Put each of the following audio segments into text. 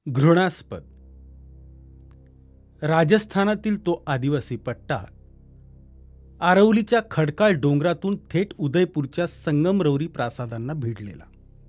घृणास्पद. राजस्थानातील तो आदिवासी पट्टा आरवलीच्या खडकाळ डोंगरातून थेट उदयपूरच्या संगमरवरी प्रासादांना भिडलेला.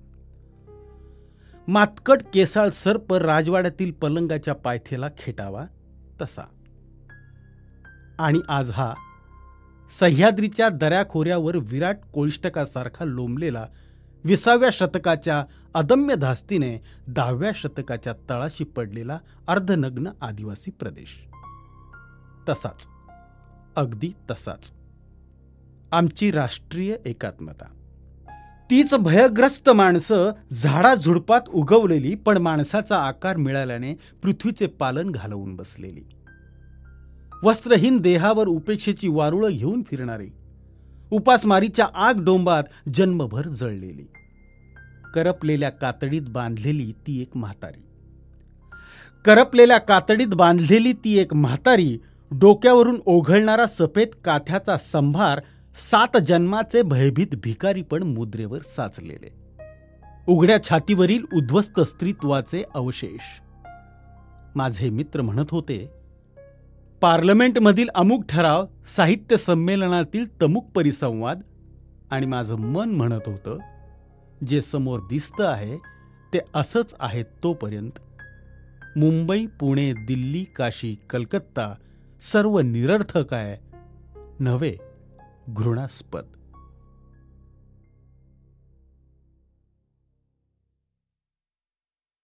मातकट केसाळ सर्प राजवाड्यातील पलंगाच्या पायथ्याला खेटावा तसा. आणि आज हा सह्याद्रीच्या दऱ्याखोऱ्यावर विराट कोळिष्टकासारखा लोंबलेला 20व्या शतकाच्या अदम्य धास्तीने 10व्या शतकाच्या तळाशी पडलेला अर्धनग्न आदिवासी प्रदेश. तसाच, अगदी तसाच आमची राष्ट्रीय एकात्मता. तीच भयग्रस्त माणसं झाडाझुडपात उगवलेली, पण माणसाचा आकार मिळाल्याने पृथ्वीचे पालन घालवून बसलेली. वस्त्रहीन देहावर उपेक्षेची वारुळं घेऊन फिरणारी, उपासमारीच्या आग डोंबात जन्मभर जळलेली, करपलेल्या कातडीत बांधलेली ती एक म्हातारी. करपलेल्या कातडीत बांधलेली ती एक म्हातारी, डोक्यावरून ओघळणारा सफेद काथ्याचा संभार, 7 जन्माचे भयभीत भिकारी पण मुद्रेवर साचलेले, उघड्या छातीवरील उद्ध्वस्त स्त्रीत्वाचे अवशेष. माझे मित्र म्हणत होते, पार्लमेंटमधील अमुक ठराव, साहित्य संमेलनातील तमुक परिसंवाद. आणि माझं मन म्हणत होतं, जे समोर दिसतं आहे ते असंच आहे तोपर्यंत मुंबई, पुणे, दिल्ली, काशी, कलकत्ता सर्व निरर्थक आहे, नव्हे घृणास्पद.